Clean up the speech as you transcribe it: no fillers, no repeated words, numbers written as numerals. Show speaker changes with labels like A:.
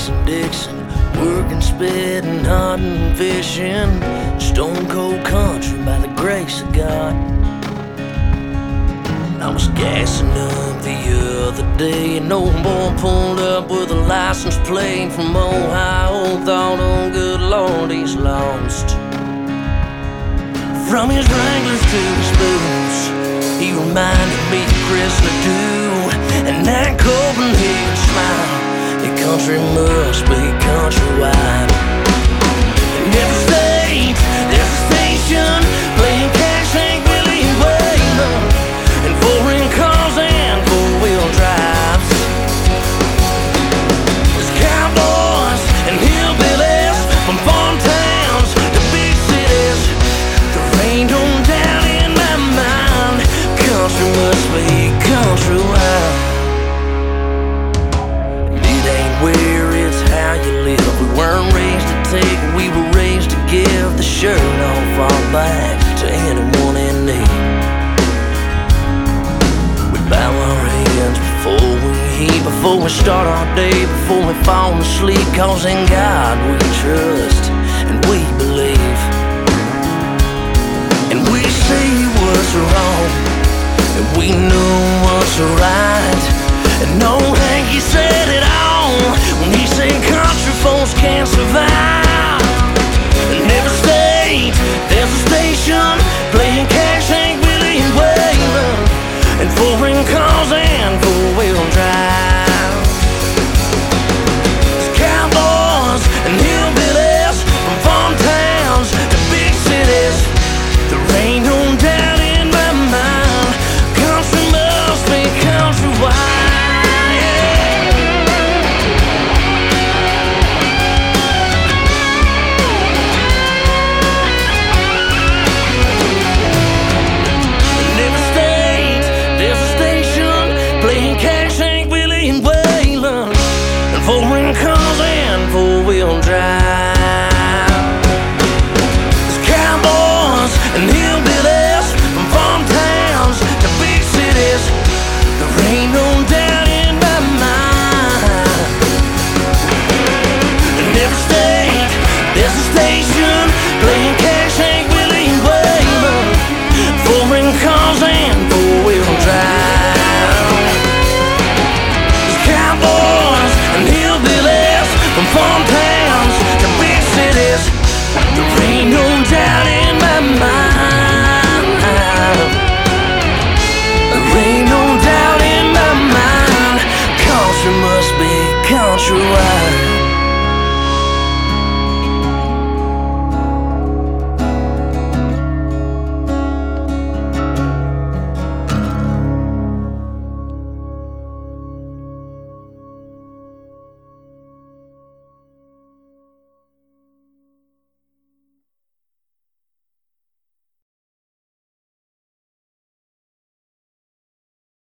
A: Mason-Dixon, working, spitting, hunting, fishing, stone cold country by the grace of God. I was gassing up the other day, and old boy pulled up with a license plate from Ohio. Thought, oh good Lord, he's lost. From his Wranglers to his boots, he reminded me of Chris Ledoux and that Copenhagen smile. The country must be countrywide. In every state, there's a station playing cash, Hank Willie and Waylon, and foreign cars and four-wheel drives. There's cowboys and hillbillies from farm towns to big cities. The rain don't down in my mind. Country must be countrywide. Where it's how you live. We weren't raised to take, we were raised to give. The shirt off our backs to anyone in need. We bow our heads before we eat, before we start our day, before we fall asleep. Cause in God we trust and we believe. And we say what's wrong, and we know what's right. And no Hanky said it all when he said country folks can't survive. In every state, there's a station playing cash, Hank Willie and Waylon, and foreign cars and four-wheel drive. There's cowboys and hillbillies from farm towns to big cities. The rain don't down in my mind. Country must be countrywide. Foreign cars and four-wheel drive. There's cowboys and hillbillies from farm towns to big cities. The rain don't down in my mind. In every state, there's a station playing cash, Hank Willie and Waylon, foreign cars and four-wheel drive. From farm towns to big cities, the rain don't down